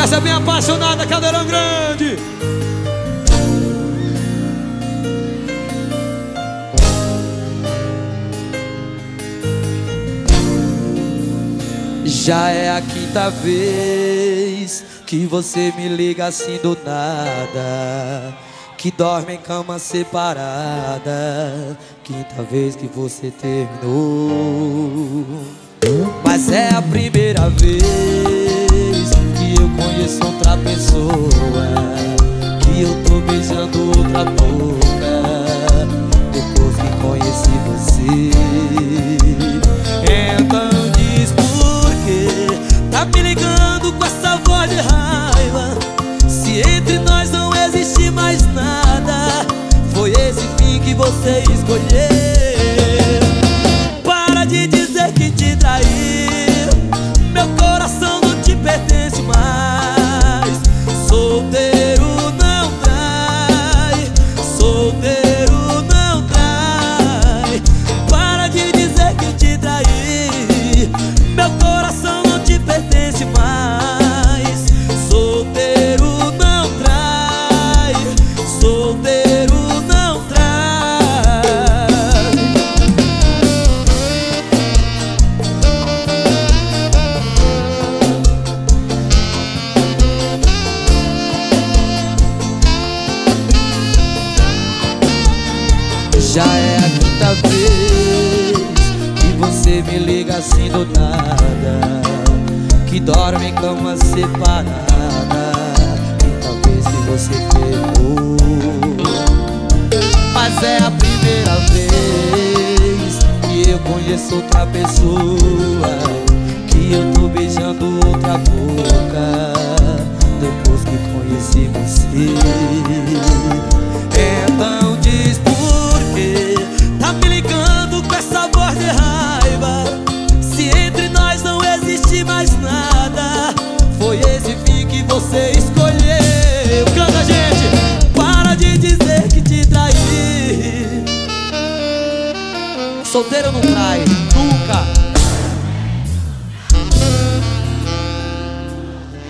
Essa é bem apaixonada, Caldeirão Grande. Já é a quinta vez que você me liga assim do nada, que dorme em cama separada. Quinta vez que você terminou. Mas é a primeira vez que eu conheço outra pessoa, que eu tô beijando outra boca, depois que conheci você. Então diz por que tá me ligando com essa voz de raiva, se entre nós não existe mais nada. Foi esse fim que você escolheu. Para de dizer que te traiu, meu coração não te pertence mais. Solteiro não trai, solteiro não trai. Para de dizer que te traí, meu coração não te pertence mais. Solteiro não trai, solteiro não trai. Já é a quinta vez que você me liga assim do nada, que dorme em cama separada. Quinta vez que você pegou. Mas é a primeira vez que eu conheço outra pessoa, que eu tô beijando outra boca, depois que conheci você. Então diz por que tá me ligando com essa voz de raiva, se entre nós não existe mais nada. Foi esse fim que você escolheu. Canta, gente! Para de dizer que te traí. Solteiro não trai, nunca.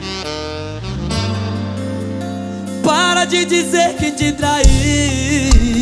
Para de dizer que te traí.